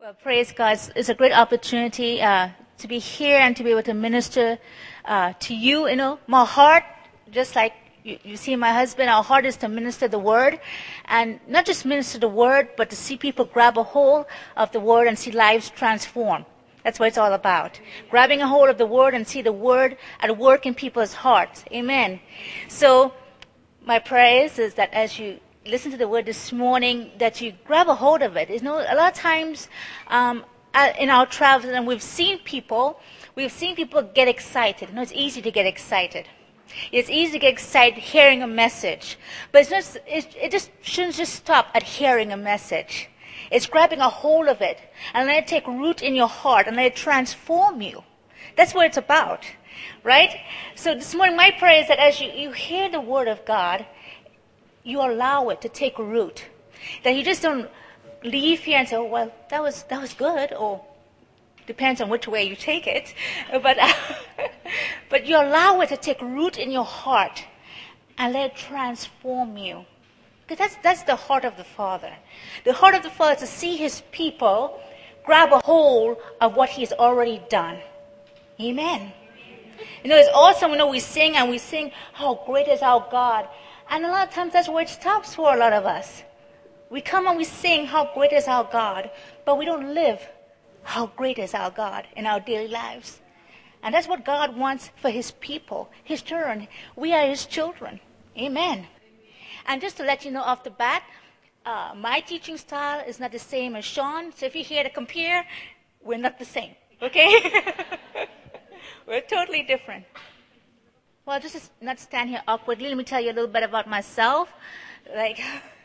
Well, praise God. It's a great opportunity to be here and to be able to minister to you. You know, my heart, just like you see my husband, our heart is to minister the word. And not just minister the word, but to see people grab a hold of the word and see lives transform. That's what it's all about. Grabbing a hold of the word and see the word at work in people's hearts. Amen. So my prayer is that as you listen to the word this morning, that you grab a hold of it. You know, a lot of times in our travels, and we've seen people get excited. You know, it's easy to get excited. It's easy to get excited hearing a message. But it just shouldn't just stop at hearing a message. It's grabbing a hold of it and let it take root in your heart and let it transform you. That's what it's about, right? So this morning, my prayer is that as you hear the word of God, you allow it to take root. That you just don't leave here and say, oh, well, that was good, or depends on which way you take it. But you allow it to take root in your heart and let it transform you. Because that's the heart of the Father. The heart of the Father is to see his people grab a hold of what he's already done. Amen. You know, it's awesome. You know, we sing, how great is our God. And a lot of times that's where it stops for a lot of us. We come and we sing, how great is our God, but we don't live how great is our God in our daily lives. And that's what God wants for his people, his children. We are his children. Amen. And just to let you know off the bat, my teaching style is not the same as Sean. So if you hear to compare, we're not the same. Okay? We're totally different. Well, just to not stand here awkwardly, let me tell you a little bit about myself. Like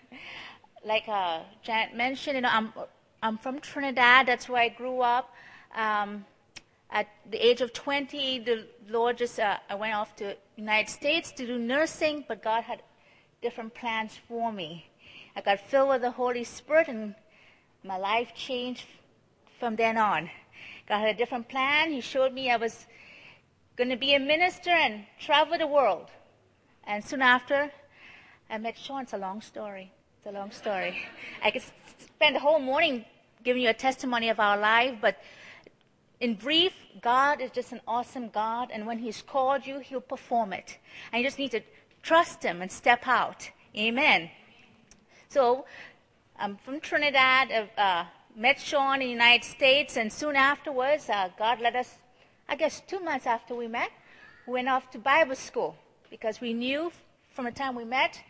Janet mentioned, you know, I'm from Trinidad. That's where I grew up. At the age of 20, the Lord I went off to the United States to do nursing, but God had different plans for me. I got filled with the Holy Spirit, and my life changed from then on. God had a different plan. He showed me I was going to be a minister and travel the world. And soon after, I met Sean. It's a long story. I could spend the whole morning giving you a testimony of our life, but in brief, God is just an awesome God, and when he's called you, he'll perform it. And you just need to trust him and step out. Amen. So I'm from Trinidad. Met Sean in the United States, and soon afterwards, God led us, I guess 2 months after we met, we went off to Bible school because we knew from the time we met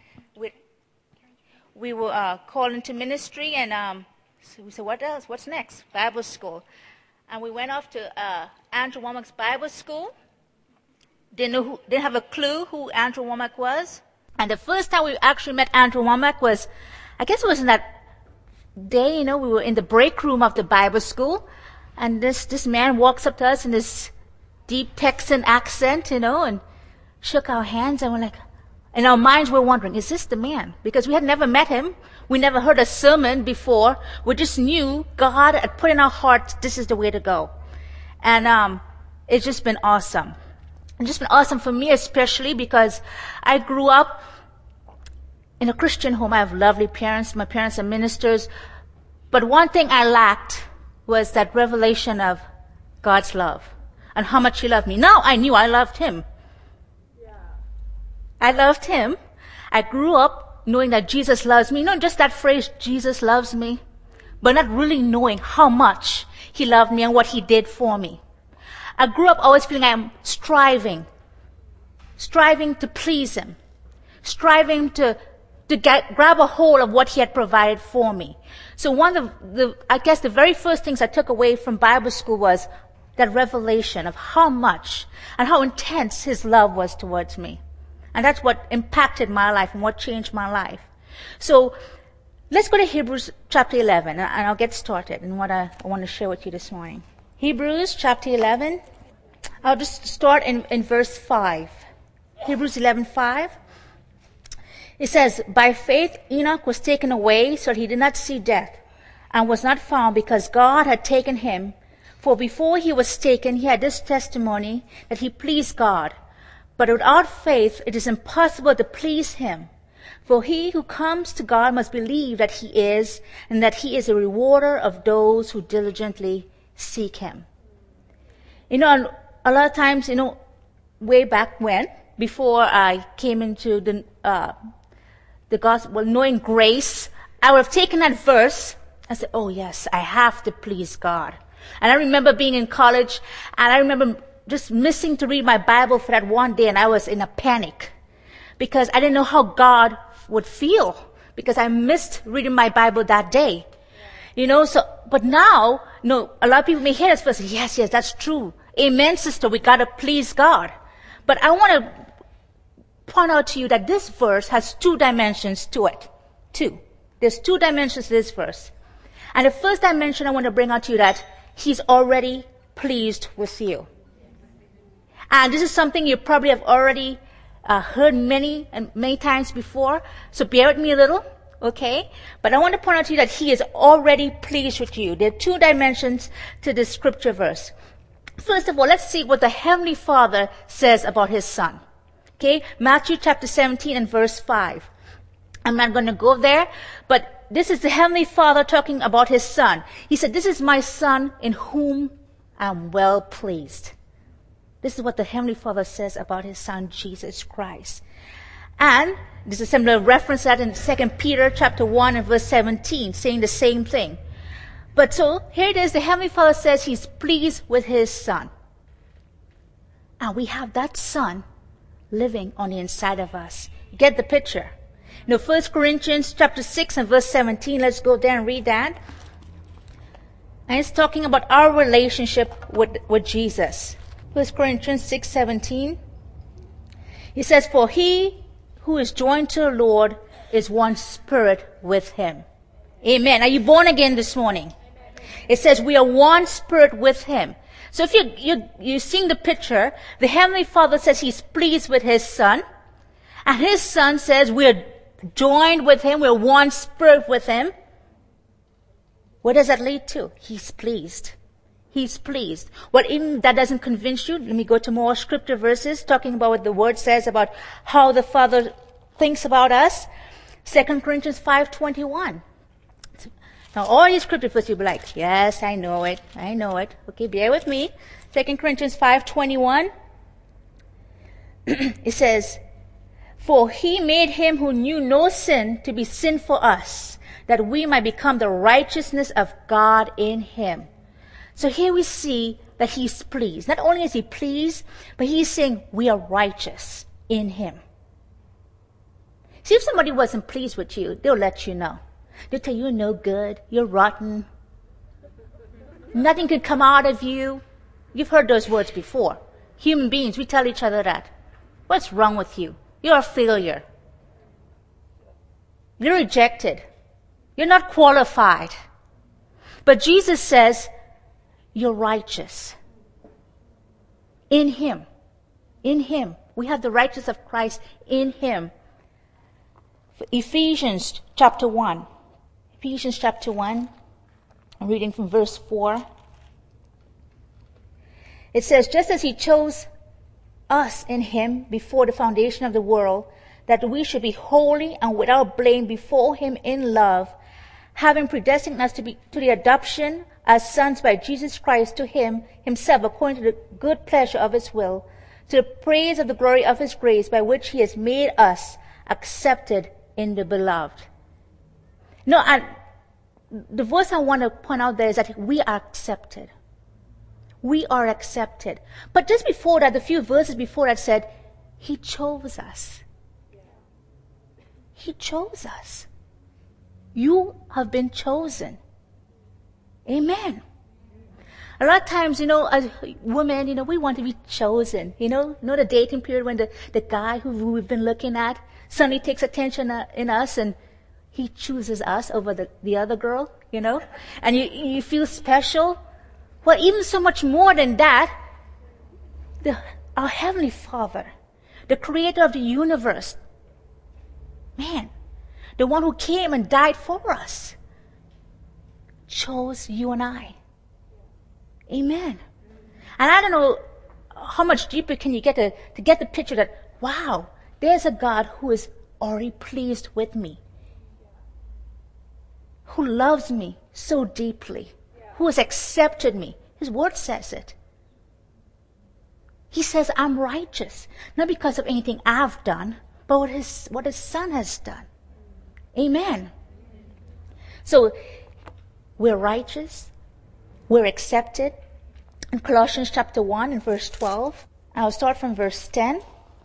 we were called into ministry, and so we said, what else? What's next? Bible school. And we went off to Andrew Wommack's Bible school. Didn't have a clue who Andrew Wommack was. And the first time we actually met Andrew Wommack was, I guess it was in that day, you know, we were in the break room of the Bible school. And this man walks up to us in this deep Texan accent, you know, and shook our hands. And we're like, in our minds we're wondering, is this the man? Because we had never met him. We never heard a sermon before. We just knew God had put in our hearts, this is the way to go. And it's just been awesome. It's just been awesome for me, especially because I grew up in a Christian home. I have lovely parents. My parents are ministers. But one thing I lacked was that revelation of God's love and how much he loved me. Now I knew I loved him. Yeah. I loved him. I grew up knowing that Jesus loves me. Not just that phrase, Jesus loves me, but not really knowing how much he loved me and what he did for me. I grew up always feeling I'm striving to please him, striving to grab a hold of what he had provided for me. So one of I guess the very first things I took away from Bible school was that revelation of how much and how intense his love was towards me. And that's what impacted my life and what changed my life. So let's go to Hebrews chapter 11, and I'll get started in what I want to share with you this morning. Hebrews chapter 11. I'll just start in verse 5. Hebrews 11:5. It says, by faith Enoch was taken away so that he did not see death, and was not found because God had taken him. For before he was taken, he had this testimony that he pleased God. But without faith it is impossible to please him. For he who comes to God must believe that he is, and that he is a rewarder of those who diligently seek him. A lot of times, way back when, before I came into the gospel, knowing grace, I would have taken that verse and said, oh yes, I have to please God. And I remember being in college, and I remember just missing to read my Bible for that one day, and I was in a panic because I didn't know how God would feel because I missed reading my Bible that day. But now, a lot of people may hear this verse, yes, that's true. Amen, sister, we gotta please God. But I want to point out to you that this verse has two dimensions to it. There's two dimensions to this verse. And the first dimension I want to bring out to you that he's already pleased with you. And this is something you probably have already heard many times before. So bear with me a little, okay? But I want to point out to you that he is already pleased with you. There are two dimensions to this scripture verse. First of all, let's see what the Heavenly Father says about his Son. Okay? Matthew chapter 17 and verse 5. I'm not going to go there, but this is the Heavenly Father talking about his Son. He said, this is my Son in whom I am well pleased. This is what the Heavenly Father says about his Son, Jesus Christ. And there's a similar reference to that in 2 Peter chapter 1 and verse 17, saying the same thing. But so, here it is, the Heavenly Father says he's pleased with his Son. And we have that Son living on the inside of us. Get the picture. 1 Corinthians chapter 6 and verse 17, let's go there and read that. And it's talking about our relationship with Jesus. 1 Corinthians 6:17. He says, for he who is joined to the Lord is one spirit with him. Amen. Are you born again this morning? It says we are one spirit with him. So if you're seeing the picture, the Heavenly Father says he's pleased with his Son. And his Son says we're joined with him, we're one spirit with him. What does that lead to? He's pleased. He's pleased. Well, even that doesn't convince you, let me go to more scripture verses talking about what the Word says about how the Father thinks about us. 2 Corinthians 5:21. Now, all these scripture verses, you'll be like, yes, I know it. Okay, bear with me. 2 Corinthians 5:21. It says, for he made him who knew no sin to be sin for us, that we might become the righteousness of God in him. So here we see that he's pleased. Not only is he pleased, but he's saying we are righteous in him. See, if somebody wasn't pleased with you, they'll let you know. They'll tell you you're no good, you're rotten, nothing could come out of you. You've heard those words before. Human beings, we tell each other that. What's wrong with you? You're a failure. You're rejected. You're not qualified. But Jesus says, you're righteous. In him. In him. We have the righteousness of Christ in him. Ephesians chapter 1. Ephesians chapter 1. I'm reading from verse 4. It says, just as he chose us in him before the foundation of the world, that we should be holy and without blame before him in love, having predestined us to the adoption as sons by Jesus Christ to him himself, according to the good pleasure of his will, to the praise of the glory of his grace, by which he has made us accepted in the beloved. And the verse I want to point out there is that we are accepted. We are accepted. But just before that, the few verses before that said, he chose us. He chose us. You have been chosen. Amen. A lot of times, as women, we want to be chosen. The dating period when the guy who we've been looking at suddenly takes attention in us and he chooses us over the other girl, and you feel special. Well, even so much more than that, our Heavenly Father, the creator of the universe, man, the one who came and died for us, chose you and I. Amen. And I don't know how much deeper can you get to get the picture that, wow, there's a God who is already pleased with me, who loves me so deeply, who has accepted me. His word says it. He says I'm righteous, not because of anything I've done, but what his Son has done. Amen. So we're righteous, we're accepted. In Colossians chapter 1 and verse 12, I'll start from verse 10.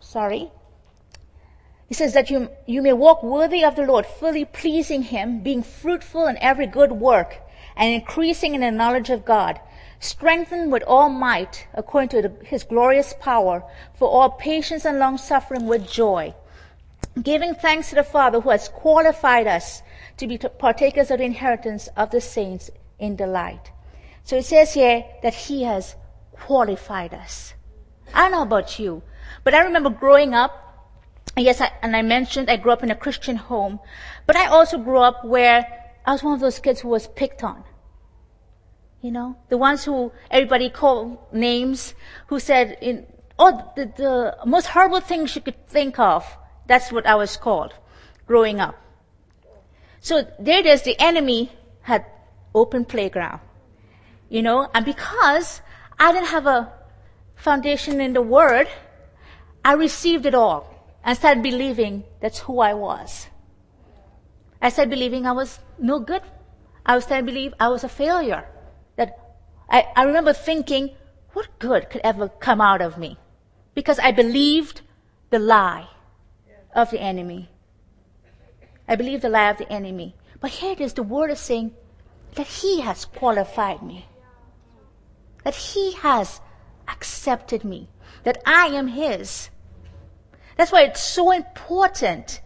He says that you may walk worthy of the Lord, fully pleasing Him, being fruitful in every good work, and increasing in the knowledge of God, strengthened with all might, according to His glorious power, for all patience and long-suffering with joy, giving thanks to the Father who has qualified us to be partakers of the inheritance of the saints in the light. So it says here that He has qualified us. I don't know about you, but I remember growing up, yes, I mentioned I grew up in a Christian home, but I also grew up where I was one of those kids who was picked on. You know, the ones who everybody called names, who said, the most horrible things you could think of. That's what I was called growing up. So there it is, the enemy had open playground. You know, and because I didn't have a foundation in the Word, I received it all and started believing that's who I was. I started believing I was no good. I started to believe I was a failure. That I remember thinking, what good could ever come out of me? Because I believed the lie of the enemy. I believed the lie of the enemy. But here it is, the Word is saying that He has qualified me. That He has accepted me. That I am His. That's why it's so important.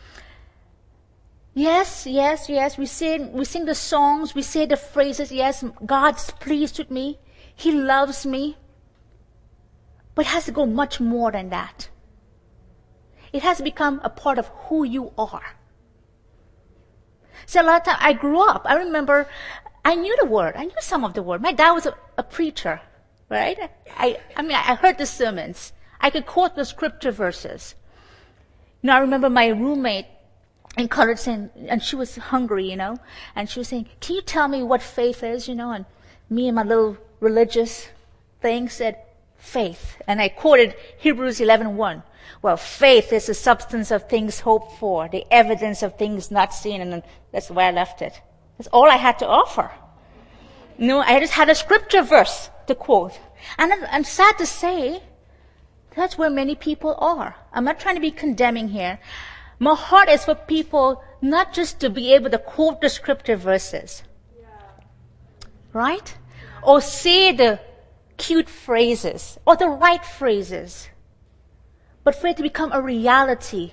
Yes. We sing the songs, we say the phrases. Yes, God's pleased with me. He loves me. But it has to go much more than that. It has to become a part of who you are. So a lot of times I grew up. I remember I knew the Word. I knew some of the Word. My dad was a preacher, right? I heard the sermons. I could quote the scripture verses. You know, I remember my roommate in college saying, and she was hungry, you know, and she was saying, can you tell me what faith is, you know? And me and my little religious thing said, faith. And I quoted Hebrews 11:1. Well, faith is the substance of things hoped for, the evidence of things not seen, and that's where I left it. That's all I had to offer. You know, I just had a scripture verse to quote. And I'm sad to say, that's where many people are. I'm not trying to be condemning here. My heart is for people not just to be able to quote the scripture verses. Right? Or say the cute phrases or the right phrases. But for it to become a reality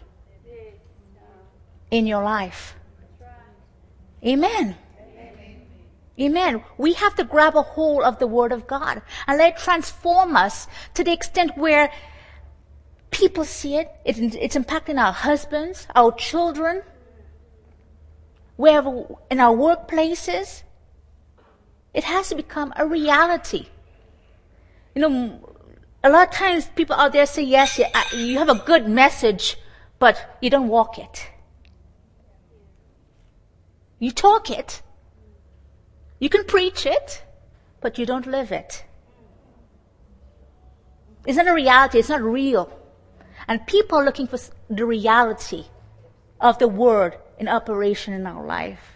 in your life. Amen. Amen. We have to grab a hold of the Word of God and let it transform us to the extent where people see it. It's impacting our husbands, our children, wherever in our workplaces. It has to become a reality. You know, a lot of times people out there say, yes, you have a good message, but you don't walk it. You talk it. You can preach it, but you don't live it. It's not a reality. It's not real. And people are looking for the reality of the Word in operation in our life.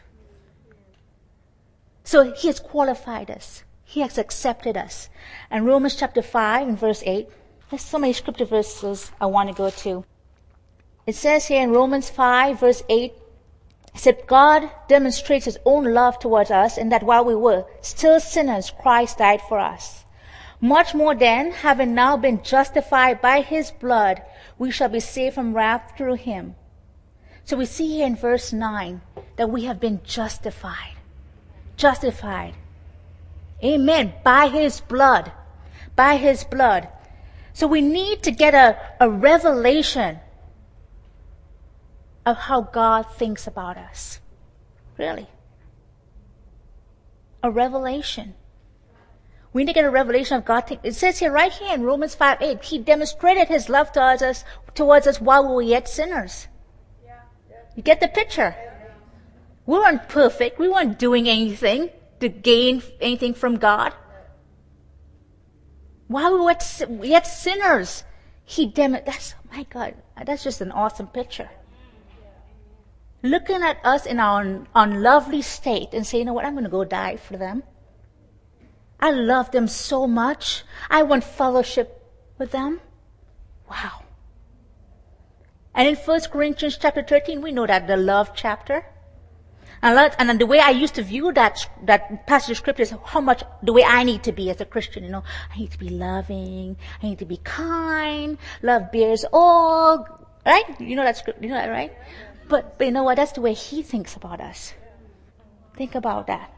So He has qualified us. He has accepted us. And Romans chapter 5 and verse 8, there's so many scripture verses I want to go to. It says here in Romans 5 verse 8, it said, God demonstrates His own love towards us in that while we were still sinners, Christ died for us. Much more then, having now been justified by His blood, we shall be saved from wrath through Him. So we see here in verse 9 that we have been justified. Justified. Amen. By His blood. By His blood. So we need to get a revelation of how God thinks about us. Really. A revelation. We need to get a revelation of God. It says here, right here in Romans 5:8, He demonstrated His love towards us while we were yet sinners. You get the picture? We weren't perfect. We weren't doing anything to gain anything from God. While we were yet sinners, my God, that's just an awesome picture. Looking at us in our unlovely state and saying, you know what, I'm going to go die for them. I love them so much. I want fellowship with them. Wow. And in 1 Corinthians chapter 13, we know that the love chapter. And the way I used to view that passage of scripture is how much the way I need to be as a Christian. You know, I need to be loving. I need to be kind. Love bears all. Right? You know that script. You know that, right? But you know what? That's the way He thinks about us. Think about that.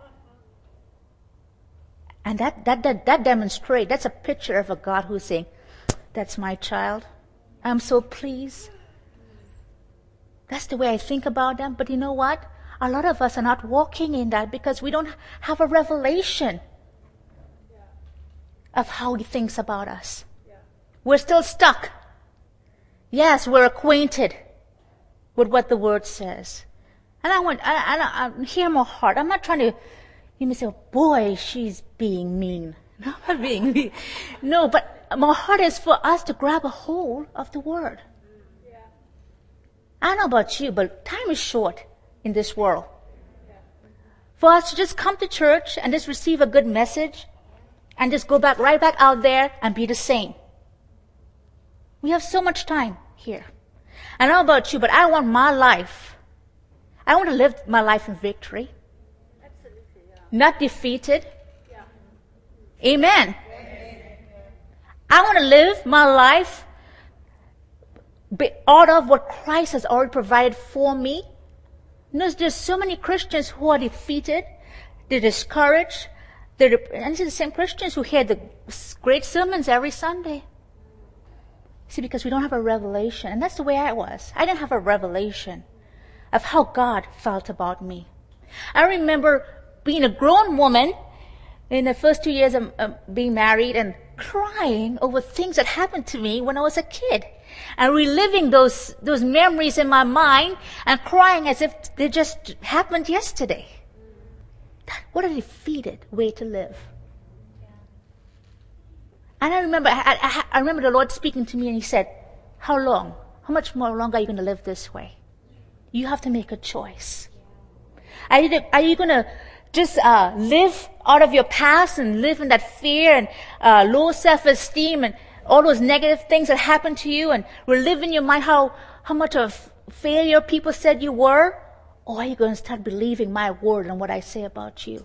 And that demonstrates. That's a picture of a God who's saying, "That's my child. I'm so pleased." That's the way I think about them. But you know what? A lot of us are not walking in that because we don't have a revelation of how He thinks about us. We're still stuck. Yes, we're acquainted with what the Word says. And I hear my heart. I'm not trying to, you may say, oh, boy, she's being mean. No, I'm not being mean. No, but my heart is for us to grab a hold of the Word. I don't know about you, but time is short in this world. For us to just come to church and just receive a good message and just go right back out there and be the same. We have so much time here. I don't know about you, but I want my life. I want to live my life in victory. Absolutely, yeah. Not defeated. Yeah. Amen. I want to live my life out of what Christ has already provided for me. You know, there's so many Christians who are defeated, they're discouraged, and these are the same Christians who hear the great sermons every Sunday. See, because we don't have a revelation, and that's the way I was. I didn't have a revelation of how God felt about me. I remember being a grown woman in the first 2 years of being married and crying over things that happened to me when I was a kid. And reliving those memories in my mind and crying as if they just happened yesterday. What a defeated way to live. And I remember, I remember the Lord speaking to me and He said, how long? How much more longer are you going to live this way? You have to make a choice. Are you going to just live out of your past and live in that fear and low self-esteem and all those negative things that happened to you and relive in your mind how much of failure people said you were? Or are you going to start believing my word and what I say about you?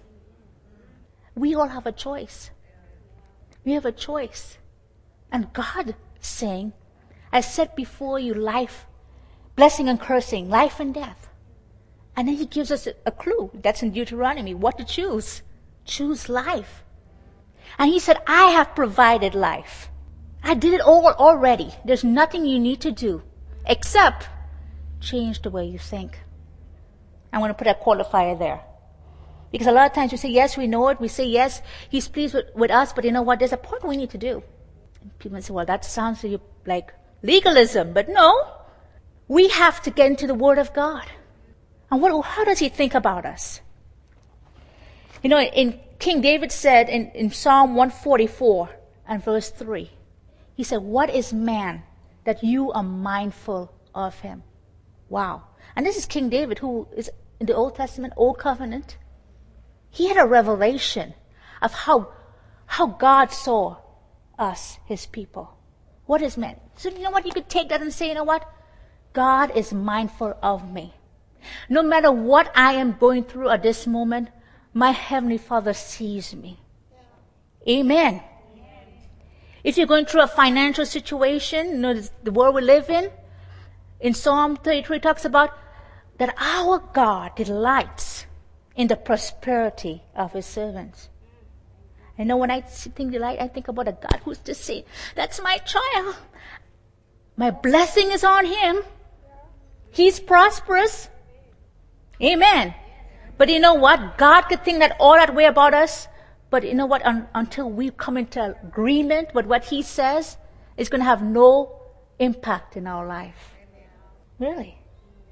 We all have a choice. We have a choice. And God saying, I set before you life, blessing and cursing, life and death. And then He gives us a clue. That's in Deuteronomy. What to choose. Choose life. And He said, I have provided life. I did it all already. There's nothing you need to do except change the way you think. I want to put a qualifier there. Because a lot of times we say, yes, we know it. We say, yes, He's pleased with us. But you know what? There's a part we need to do. And people say, well, that sounds to you like legalism. But no. We have to get into the Word of God. And how does He think about us? You know, King David said in Psalm 144 and verse 3, he said, what is man that you are mindful of him? Wow. And this is King David, who is in the Old Testament, Old Covenant. He had a revelation of how God saw us, His people. What is man? So you know what? You could take that and say, you know what? God is mindful of me. No matter what I am going through at this moment, my Heavenly Father sees me. Amen. If you're going through a financial situation, you know, the world we live in Psalm 33 talks about that our God delights in the prosperity of His servants. I know when I think delight, I think about a God who's just saying, that's my child. My blessing is on him. He's prosperous. Amen. But you know what? God could think all that way about us. But you know what? Until we come into agreement with what He says, it's going to have no impact in our life. Really.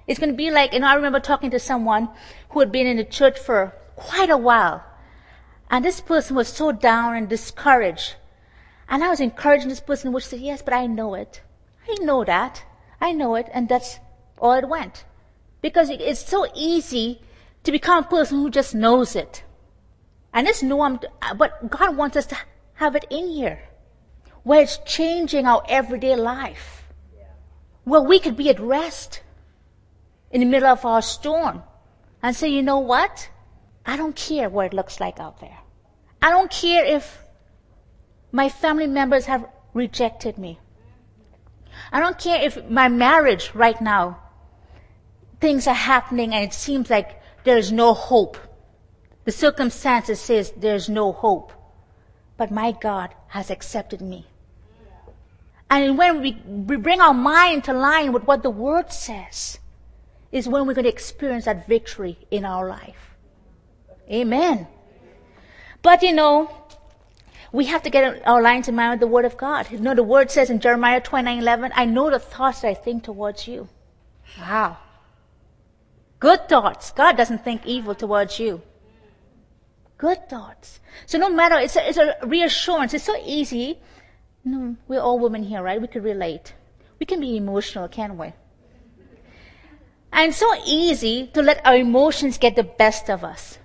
It's going to be like, I remember talking to someone who had been in the church for quite a while. And this person was so down and discouraged. And I was encouraging this person, which said, yes, but I know it. I know that. I know it. And that's all it went. Because it's so easy to become a person who just knows it. And it's norm, but God wants us to have it in here, where it's changing our everyday life, where we could be at rest in the middle of our storm and say, you know what? I don't care what it looks like out there. I don't care if my family members have rejected me. I don't care if my marriage right now, things are happening and it seems like there's no hope. The circumstances says there's no hope. But my God has accepted me. And when we bring our mind to line with what the Word says, is when we're going to experience that victory in our life. Amen. But we have to get our lines in line with the Word of God. The Word says in Jeremiah 29:11, I know the thoughts that I think towards you. Wow. Good thoughts. God doesn't think evil towards you. Good thoughts. So no matter, it's a reassurance. It's so easy. We're all women here, right? We could relate. We can be emotional, can't we? And it's so easy to let our emotions get the best of us.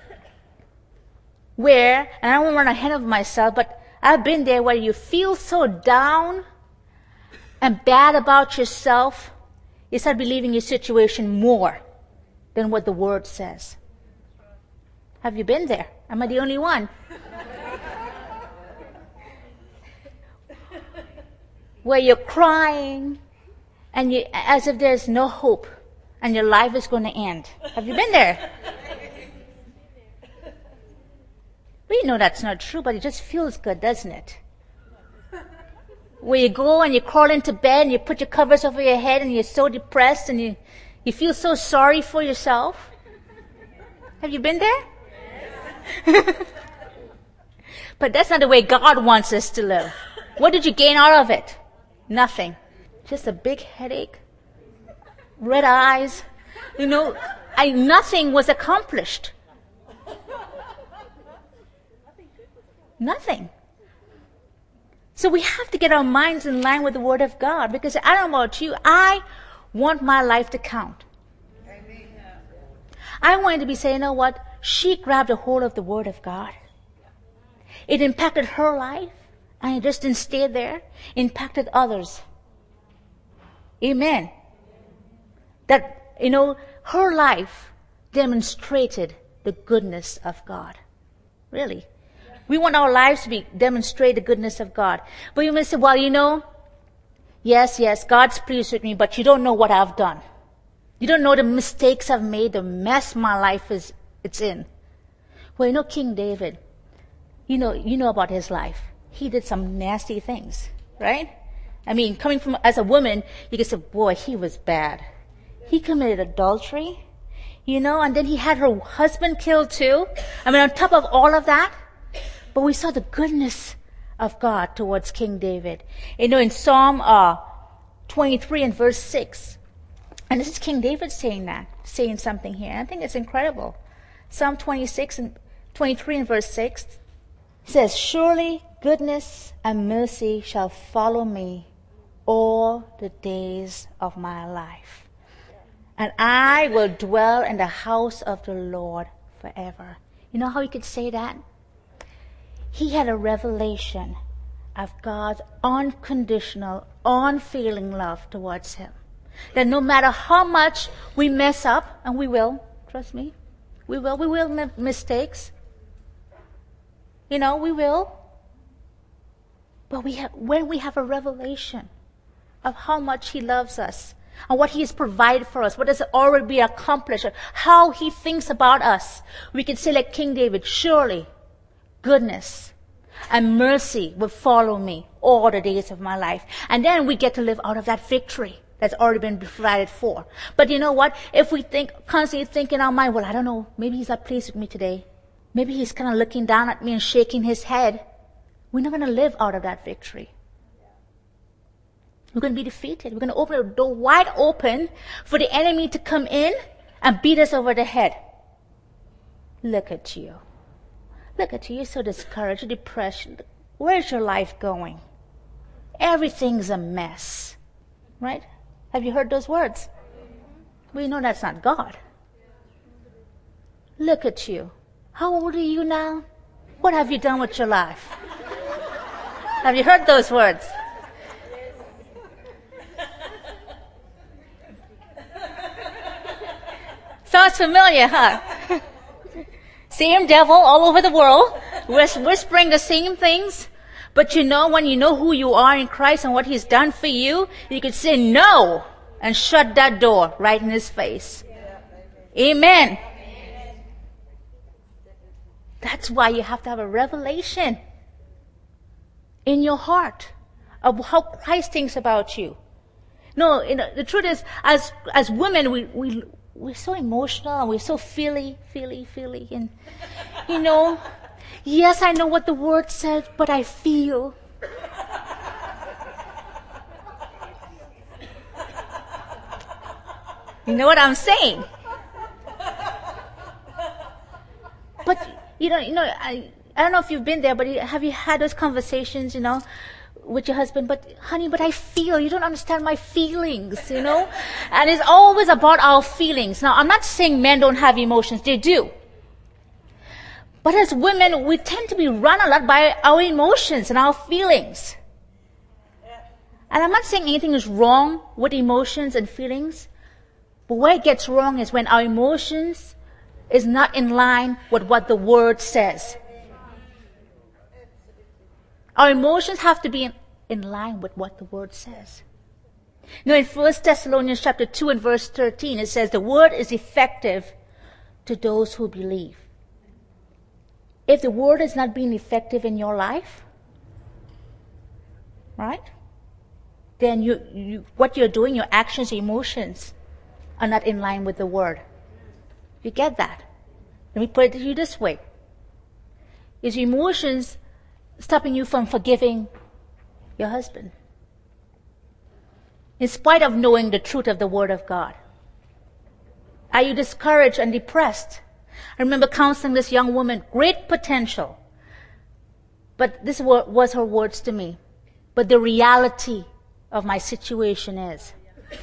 And I don't want to run ahead of myself, but I've been there where you feel so down and bad about yourself, you start believing your situation more than what the Word says. Have you been there? Am I the only one? Where you're crying and as if there's no hope and your life is going to end. Have you been there? We know that's not true, but it just feels good, doesn't it? Where you go and you crawl into bed and you put your covers over your head and you're so depressed and you feel so sorry for yourself. Have you been there? But that's not the way God wants us to live. What did you gain out of it? Nothing. Just a big headache, red eyes. Nothing was accomplished. Nothing. So we have to get our minds in line with the Word of God, because I don't know about you, I want my life to count. I wanted to be saying, you know what? She grabbed a hold of the Word of God. It impacted her life, and it just didn't stay there. It impacted others. Amen. That, her life demonstrated the goodness of God. Really. We want our lives to demonstrate the goodness of God. But you may say, well, yes, God's pleased with me, but you don't know what I've done. You don't know the mistakes I've made, the mess my life it's in. Well, King David, you know about his life. He did some nasty things, right? I mean, coming from as a woman, you can say, boy, he was bad. He committed adultery, and then he had her husband killed too. I mean, on top of all of that, but we saw the goodness of God towards King David. In Psalm 23 and verse 6, and this is King David saying something here. I think it's incredible. Psalm 26 and 23 and verse 6 says, surely goodness and mercy shall follow me all the days of my life, and I will dwell in the house of the Lord forever. You know how he could say that? He had a revelation of God's unconditional, unfailing love towards him. That no matter how much we mess up, and we will, trust me, we will make mistakes. We will. But when we have a revelation of how much he loves us, and what he has provided for us, what has already been accomplished, how he thinks about us, we can say like King David, surely goodness and mercy will follow me all the days of my life. And then we get to live out of that victory that's already been provided for. But you know what? If we constantly think in our mind, well, I don't know, maybe he's not pleased with me today. Maybe he's kind of looking down at me and shaking his head. We're not going to live out of that victory. We're going to be defeated. We're going to open the door wide open for the enemy to come in and beat us over the head. Look at you. Look at you. You're so discouraged, depressed. Where's your life going? Everything's a mess. Right? Have you heard those words? Well, you know that's not God. Look at you. How old are you now? What have you done with your life? Have you heard those words? Sounds familiar, huh? Same devil all over the world, whispering the same things. But you know, when you know who you are in Christ and what He's done for you, you could say no and shut that door right in His face. Amen. That's why you have to have a revelation in your heart of how Christ thinks about you. No, the truth is, as women, we're so emotional and we're so feely, and yes, I know what the word says, but I feel. You know what I'm saying? But I don't know if you've been there, but have you had those conversations, with your husband? But honey, but I feel, you don't understand my feelings, And it's always about our feelings. Now, I'm not saying men don't have emotions. They do. But as women, we tend to be run a lot by our emotions and our feelings. And I'm not saying anything is wrong with emotions and feelings. But where it gets wrong is when our emotions is not in line with what the Word says. Our emotions have to be in line with what the Word says. In 1 Thessalonians chapter 2 and verse 13, it says, the Word is effective to those who believe. If the Word is not being effective in your life, right, then what you're doing, your actions, your emotions, are not in line with the Word. You get that? Let me put it to you this way. Is your emotions stopping you from forgiving your husband? In spite of knowing the truth of the Word of God. Are you discouraged and depressed? I remember counseling this young woman, great potential. But this was her words to me. But the reality of my situation is.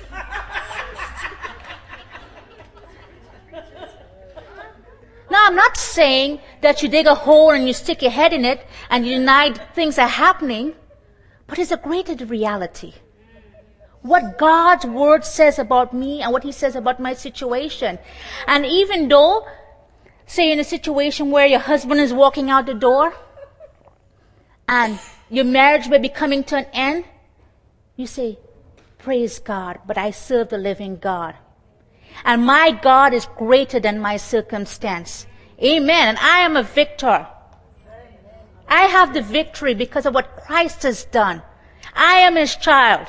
Now, I'm not saying that you dig a hole and you stick your head in it and you deny things are happening, but it's a greater reality. What God's Word says about me and what He says about my situation. And even though, say in a situation where your husband is walking out the door and your marriage may be coming to an end, you say, praise God, but I serve the living God. And my God is greater than my circumstance. Amen. And I am a victor. I have the victory because of what Christ has done. I am His child.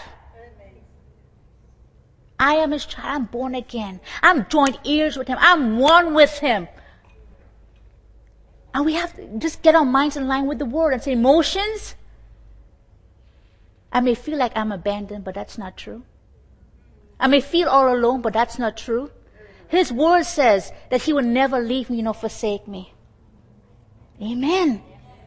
I am His child. I'm born again. I'm joint heirs with Him. I'm one with Him. And we have to just get our minds in line with the Word and say, emotions, I may feel like I'm abandoned, but that's not true. I may feel all alone, but that's not true. His Word says that He will never leave me nor forsake me. Amen.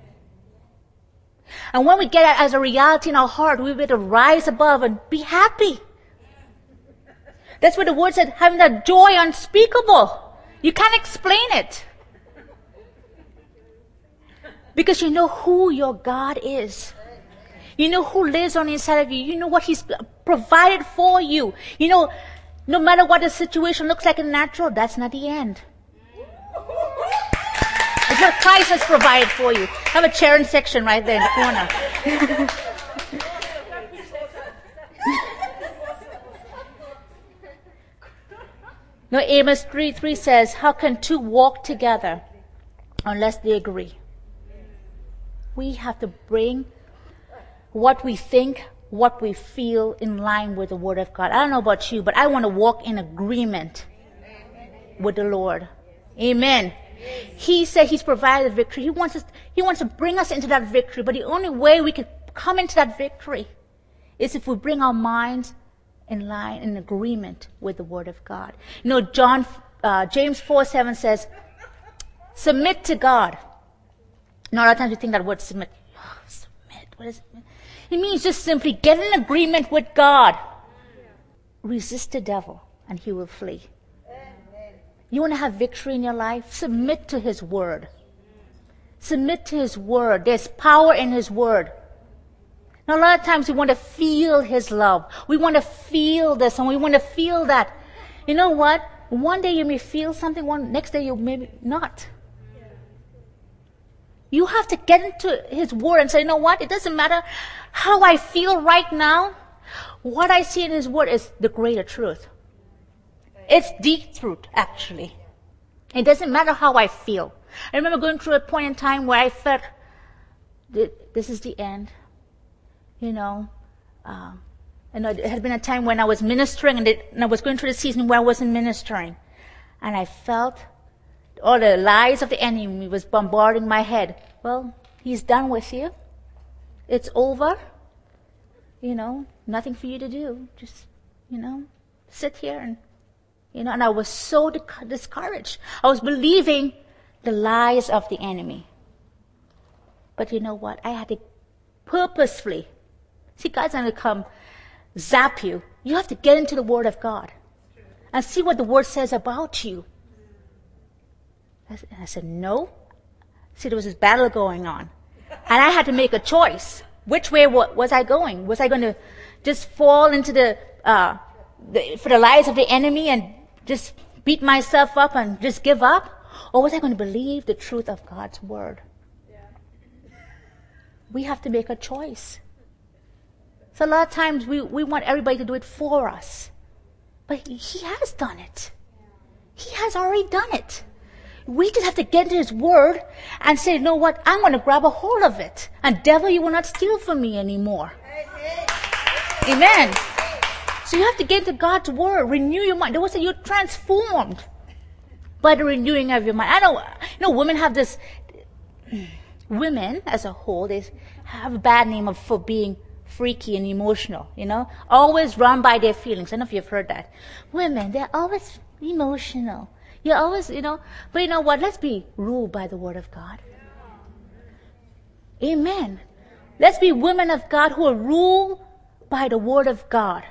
And when we get it as a reality in our heart, we will rise above and be happy. That's what the Word said, having that joy unspeakable. You can't explain it. Because you know who your God is. You know who lives on the inside of you. You know what He's provided for you. You know, no matter what the situation looks like in the natural, that's not the end. It's what Christ has provided for you. I have a chair and section right there in the corner. No, Amos 3:3 says, how can two walk together unless they agree? We have to bring what we think, what we feel in line with the Word of God. I don't know about you, but I want to walk in agreement with the Lord. Amen. He said He's provided victory. He wants to bring us into that victory, but the only way we can come into that victory is if we bring our minds in line, in agreement with the Word of God. James 4:7 says, submit to God. Now, a lot of times we think that word submit. Oh, submit, what does it mean? It means just simply get in agreement with God. Resist the devil, and he will flee. You want to have victory in your life? Submit to His Word. Submit to His Word. There's power in His Word. Now, a lot of times we want to feel His love. We want to feel this, and we want to feel that. You know what? One day you may feel something, next day you maybe not. You have to get into His Word and say, you know what? It doesn't matter how I feel right now. What I see in His Word is the greater truth. It's the truth, actually. It doesn't matter how I feel. I remember going through a point in time where I felt this is the end. It had been a time when I was ministering and I was going through the season where I wasn't ministering. And I felt all the lies of the enemy was bombarding my head. Well, he's done with you. It's over. Nothing for you to do. Just, sit here and I was so discouraged. I was believing the lies of the enemy. But you know what? I had to purposefully. See, God's not going to come zap you. You have to get into the Word of God and see what the Word says about you. And I said, no. See, there was this battle going on. And I had to make a choice. Which way was I going? Was I going to just fall into for the lies of the enemy and just beat myself up and just give up? Or was I going to believe the truth of God's Word? Yeah. We have to make a choice. So a lot of times we want everybody to do it for us. But He has done it. He has already done it. We just have to get into His Word and say, you know what? I'm going to grab a hold of it. And devil, you will not steal from me anymore. Amen. So you have to get into God's Word. Renew your mind. They will say you're transformed by the renewing of your mind. I know women have this, women as a whole, they have a bad name for being freaky and emotional, always run by their feelings. I don't know if you've heard that. Women, they're always emotional. You're always, but you know what? Let's be ruled by the Word of God. Amen. Let's be women of God who are ruled by the Word of God.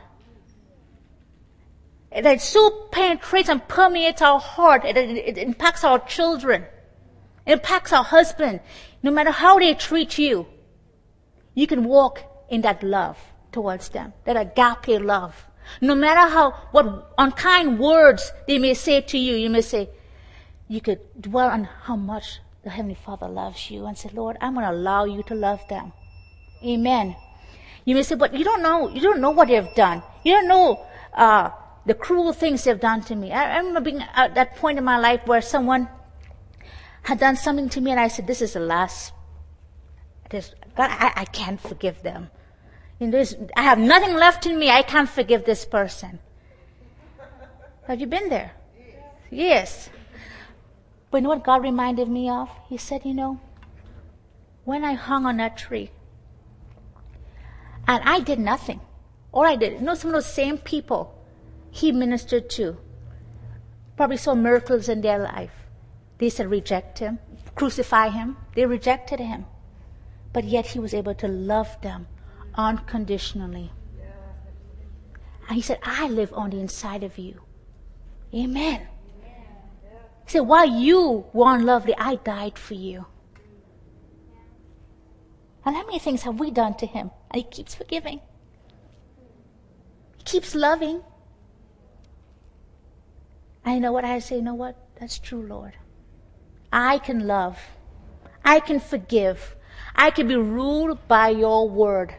That so penetrates and permeates our heart. It impacts our children. It impacts our husband. No matter how they treat you, you can walk in that love towards them. That agape love. No matter what unkind words they may say to you, you may say, you could dwell on how much the Heavenly Father loves you and say, Lord, I'm going to allow you to love them. Amen. You may say, but you don't know what they've done. You don't know the cruel things they've done to me. I remember being at that point in my life where someone had done something to me and I said, this is the last. God, I can't forgive them. I have nothing left in me. I can't forgive this person. Have you been there? Yes. But you know what God reminded me of? He said, when I hung on that tree, and I did nothing. All I did, some of those same people He ministered to probably saw miracles in their life. They said, reject Him, crucify Him. They rejected Him. But yet He was able to love them unconditionally. And He said, I live on the inside of you. Amen. He said, while you were unlovely, I died for you. And how many things have we done to Him? And He keeps forgiving. He keeps loving. And you know what? I say, you know what? That's true, Lord. I can love. I can forgive. I can be ruled by your word.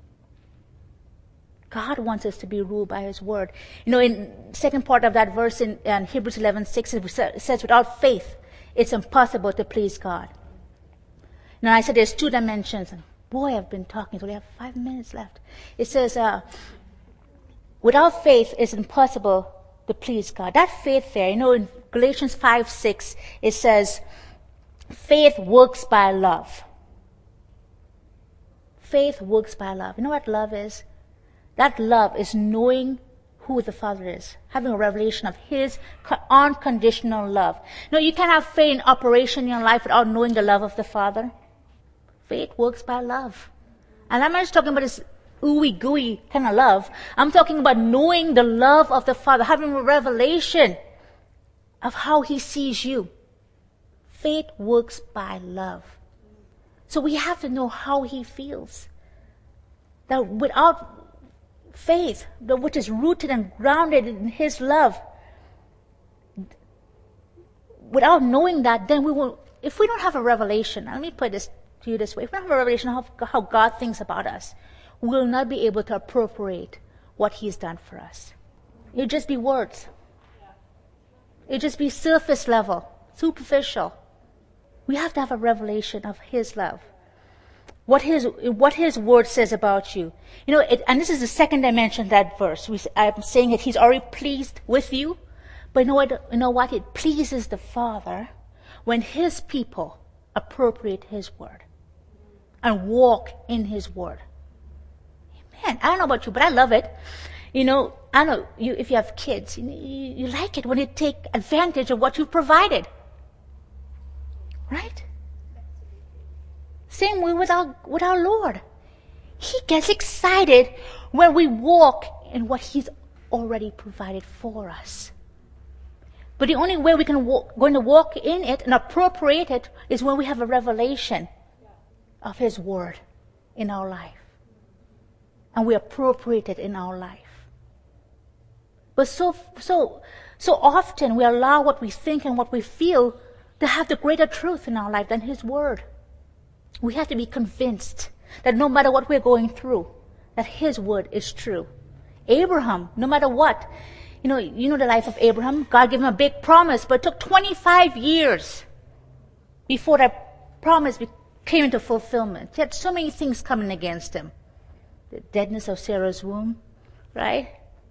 God wants us to be ruled by His word. In second part of that verse in Hebrews 11:6, it says, without faith, it's impossible to please God. Now, I said there's two dimensions. And boy, I've been talking, so we have 5 minutes left. It says, without faith, it's impossible to please God. That faith there, in Galatians 5:6, it says, faith works by love. Faith works by love. You know what love is? That love is knowing who the Father is, having a revelation of His unconditional love. You can't have faith in operation in your life without knowing the love of the Father. Faith works by love. And I'm not just talking about this ooey gooey kind of love. I'm talking about knowing the love of the Father, having a revelation of how He sees you. Faith works by love. So we have to know how He feels. That without faith, which is rooted and grounded in His love, without knowing that, then we will, if we don't have a revelation, let me put this to you this way, if we don't have a revelation of how God thinks about us, we will not be able to appropriate what He's done for us. It'll just be words. It'll just be surface level, superficial. We have to have a revelation of His love. What His word says about you. And this is the second dimension of that verse. I'm saying that He's already pleased with you. But you know what? It pleases the Father when His people appropriate His word and walk in His word. Amen. I don't know about you, but I love it. I know if you have kids, you like it when they take advantage of what you've provided. Right? Same way with our Lord. He gets excited when we walk in what He's already provided for us. But the only way we can going to walk in it and appropriate it is when we have a revelation of His word in our life. And we appropriate it in our life. But so often we allow what we think and what we feel to have the greater truth in our life than His word. We have to be convinced that no matter what we're going through, that His word is true. Abraham, no matter what, you know the life of Abraham. God gave him a big promise, but it took 25 years before that promise came into fulfillment. He had so many things coming against him. The deadness of Sarah's womb, right?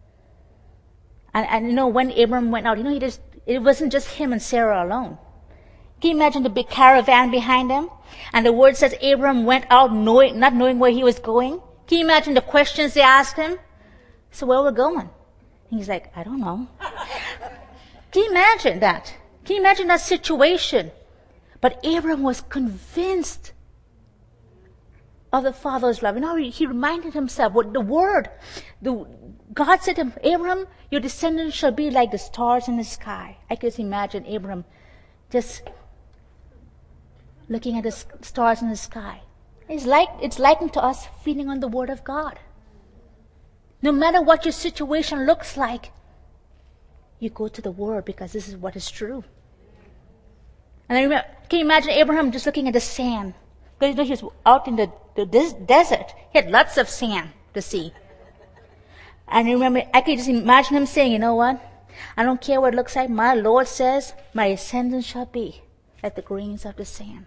And when Abraham went out, it wasn't just him and Sarah alone. Can you imagine the big caravan behind him? And the word says Abraham went out not knowing where he was going. Can you imagine the questions they asked him? So where we're going? And he's like, I don't know. Can you imagine that? Can you imagine that situation? But Abraham was convinced of the Father's love. He reminded himself what the word, God said to him, Abraham, your descendants shall be like the stars in the sky. I can just imagine Abraham just looking at the stars in the sky. It's likened to us feeding on the Word of God. No matter what your situation looks like, you go to the Word because this is what is true. And I remember, can you imagine Abraham just looking at the sand? Because he was out in the desert. He had lots of sand to see. And I remember, I could just imagine him saying, you know what? I don't care what it looks like. My Lord says, my descendants shall be like the grains of the sand.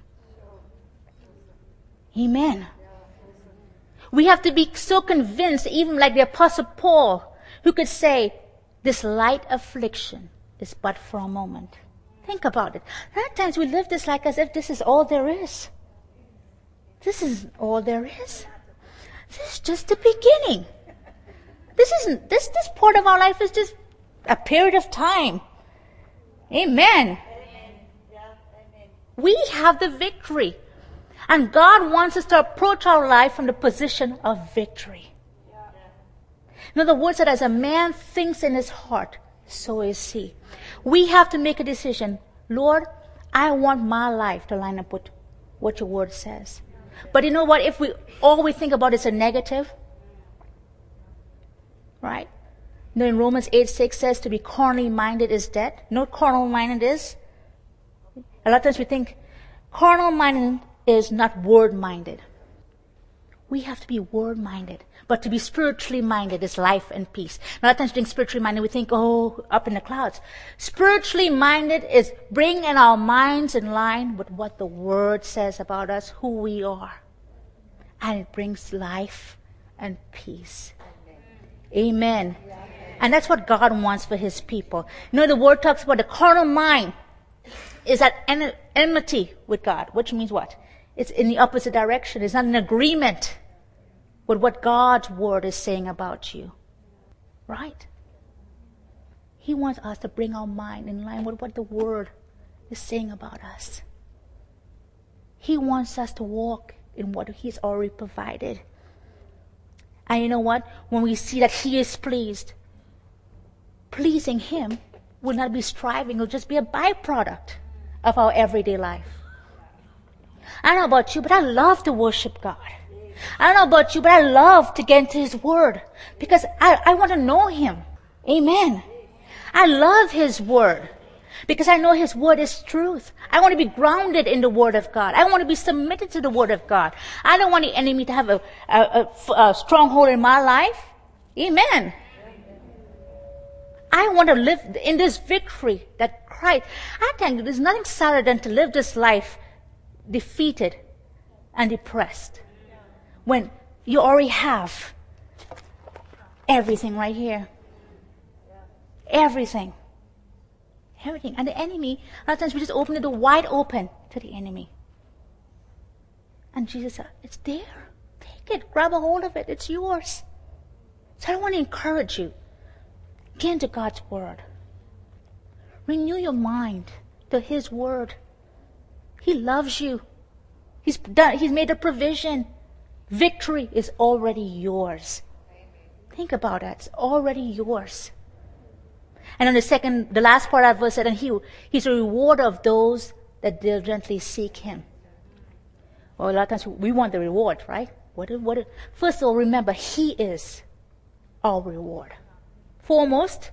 Amen. We have to be so convinced, even like the Apostle Paul, who could say, this light affliction is but for a moment. Think about it. A lot of times we live this like as if this is all there is. This isn't all there is. This is just the beginning. This part of our life is just a period of time. Amen. We have the victory. And God wants us to approach our life from the position of victory. In other words, that as a man thinks in his heart, so is he. We have to make a decision. Lord, I want my life to line up with what your word says. But you know what? If all we think about is a negative, right? Then Romans 8:6 says to be carnally minded is death. You know what carnal minded is? A lot of times we think carnal minded is not word minded. We have to be word minded. But to be spiritually minded is life and peace. A lot of times we think spiritually minded, we think, up in the clouds. Spiritually minded is bringing our minds in line with what the word says about us, who we are. And it brings life and peace. Amen. And that's what God wants for his people. The word talks about the carnal mind is at enmity with God, which means what? It's in the opposite direction. It's not in agreement with what God's word is saying about you. Right? He wants us to bring our mind in line with what the word is saying about us. He wants us to walk in what he's already provided. And you know what? When we see that he is pleased, pleasing him will not be striving. It will just be a byproduct of our everyday life. I don't know about you, but I love to worship God. I don't know about you, but I love to get into his word because I want to know him. Amen. I love his word because I know his word is truth. I want to be grounded in the word of God. I want to be submitted to the word of God. I don't want the enemy to have a stronghold in my life. Amen. I want to live in this victory that Christ. I think there's nothing sadder than to live this life defeated and depressed when you already have everything right here. Everything. Everything. And the enemy, a lot of times we just open the door wide open to the enemy. And Jesus said, it's there. Take it. Grab a hold of it. It's yours. So I want to encourage you. Get into God's word. Renew your mind to his word. He loves you. He's made a provision. Victory is already yours. Think about that. It's already yours. And then the last part of that verse said, and he's a rewarder of those that diligently seek him. Well, a lot of times we want the reward, right? First of all, remember, he is our reward. Foremost,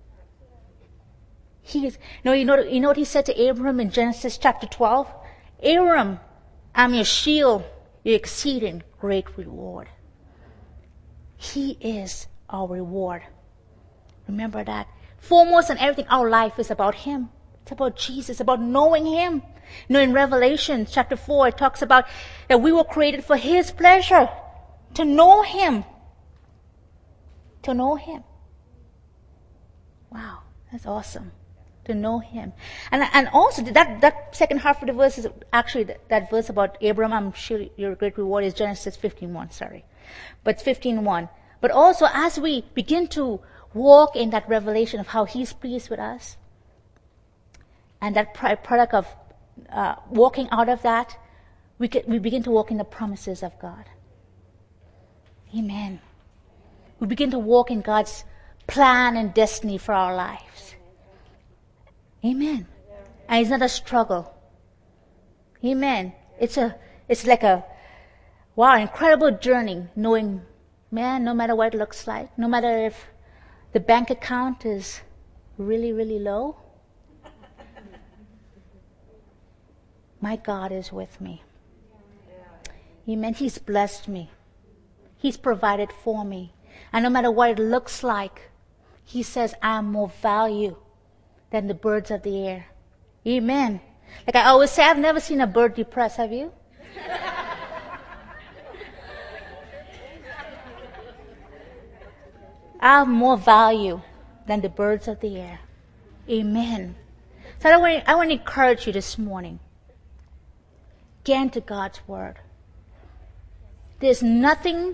he is. You know what he said to Abraham in Genesis chapter 12? Abraham, I'm your shield, your exceeding great reward. He is our reward. Remember that. Foremost in everything, our life is about him. It's about Jesus, about knowing him. In Revelation chapter 4, it talks about that we were created for his pleasure, to know him. To know him. Wow, that's awesome. To know him. And also, that second half of the verse is actually that verse about Abraham, I'm sure your great reward is Genesis 15:1, sorry. But 15:1. But also, as we begin to walk in that revelation of how he's pleased with us, and that product of walking out of that, we begin to walk in the promises of God. Amen. We begin to walk in God's plan and destiny for our lives. Amen. And it's not a struggle. Amen. It's like a incredible journey, knowing, man, no matter what it looks like, no matter if the bank account is really, really low, my God is with me. Amen. He's blessed me. He's provided for me. And no matter what it looks like, he says, I am more value than the birds of the air. Amen. Like I always say, I've never seen a bird depressed, have you? I have more value than the birds of the air. Amen. So I want to encourage you this morning. Get into God's word. There's nothing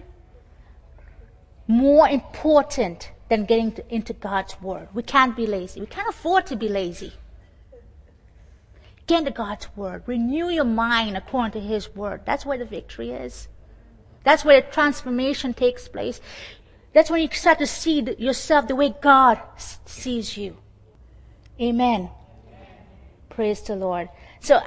more important than getting into God's word. We can't be lazy. We can't afford to be lazy. Get into God's word. Renew your mind according to his word. That's where the victory is. That's where the transformation takes place. That's when you start to see yourself the way God sees you. Amen. Praise the Lord. So,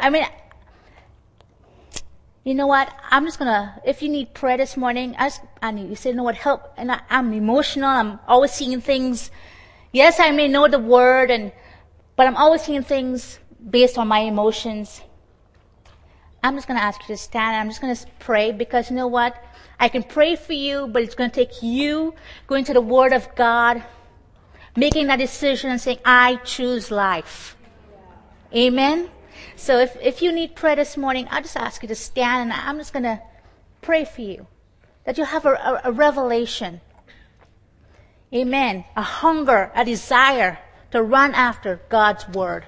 you know what? I'm just going to, if you need prayer this morning, you say, you know what, help. And I'm emotional. I'm always seeing things. Yes, I may know the word, but I'm always seeing things based on my emotions. I'm just going to ask you to stand. I'm just going to pray because you know what? I can pray for you, but it's going to take you going to the Word of God, making that decision and saying, I choose life. Amen? So if you need prayer this morning, I just ask you to stand and I'm just going to pray for you. That you'll have a revelation. Amen. A hunger, a desire to run after God's Word.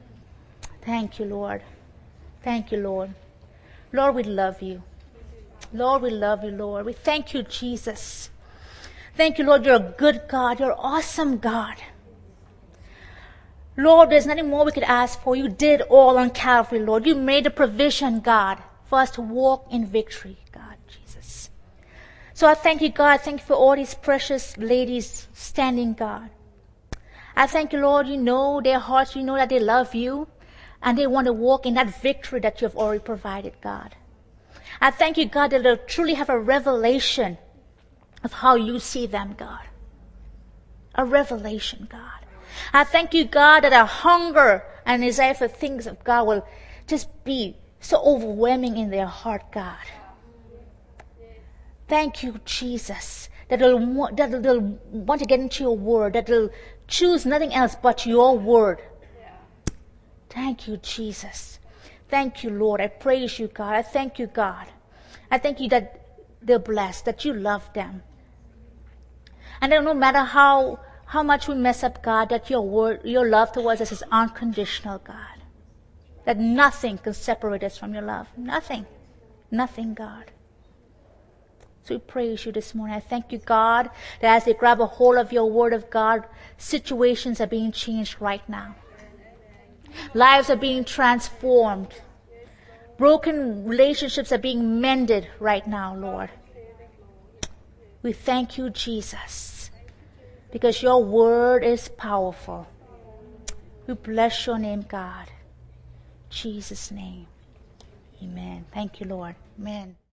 Thank you, Lord. Thank you, Lord. Lord, we love you. Lord, we love you, Lord. We thank you, Jesus. Thank you, Lord. You're a good God. You're an awesome God. Lord, there's nothing more we could ask for. You did all on Calvary, Lord. You made a provision, God, for us to walk in victory, God, Jesus. So I thank you, God. Thank you for all these precious ladies standing, God. I thank you, Lord. You know their hearts. You know that they love you. And they want to walk in that victory that you have already provided, God. I thank you, God, that they'll truly have a revelation of how you see them, God. A revelation, God. I thank you, God, that our hunger and desire for things of God will just be so overwhelming in their heart, God. Thank you, Jesus, that they'll want to get into your word, that they'll choose nothing else but your word. Thank you, Jesus. Thank you, Lord. I praise you, God. I thank you, God. I thank you that they're blessed, that you love them. And that no matter how much we mess up, God, that your word, your love towards us is unconditional, God. That nothing can separate us from your love. Nothing. Nothing, God. So we praise you this morning. I thank you, God, that as they grab a hold of your word of God, situations are being changed right now. Lives are being transformed. Broken relationships are being mended right now, Lord. We thank you, Jesus, because your word is powerful. We bless your name, God. In Jesus' name. Amen. Thank you, Lord. Amen.